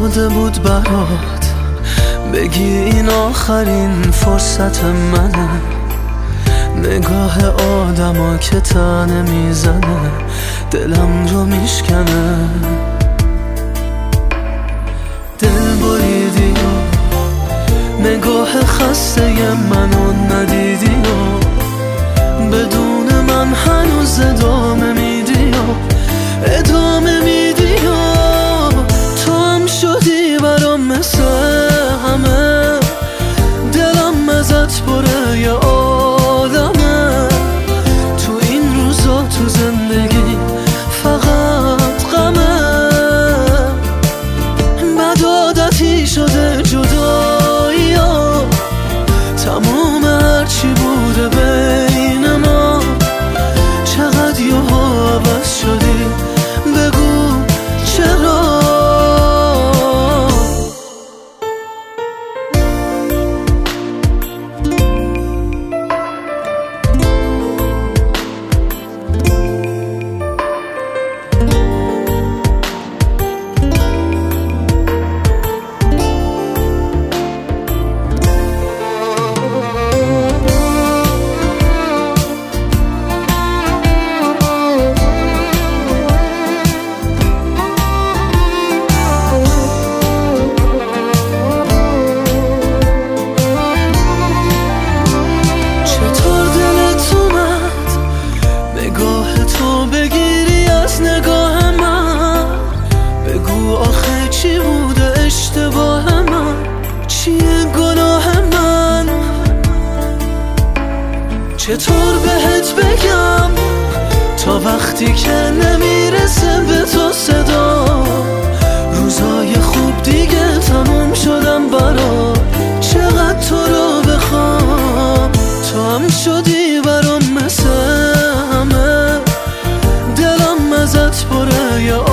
شده بود برات بگی این آخرین فرصت منه. نگاه آدما که تنه میزنه دلم رو میشکنه. دل بریدی و نگاه خسته منو ندیدی و بدون من هنوز ادامه میدی و ادامه میدی و تو هم شدی برام مثل همه. دلم ازت پره یه آدمه. تو این روزا تو زندگی فقط غمه. بد عادتی شده جدایی ها تموم هرچی بوده بین ما. چقدر یهو عوض شدی بگو چرا. آخه چی بوده اشتباه من؟ چیه گناه من؟ چطور بهت بگم تا وقتی که نمیرسه به تو صدا. روزای خوب دیگه تموم شدم برات. چقدر تو رو بخوام تو هم شدی برام مثل همه. دلم ازت پره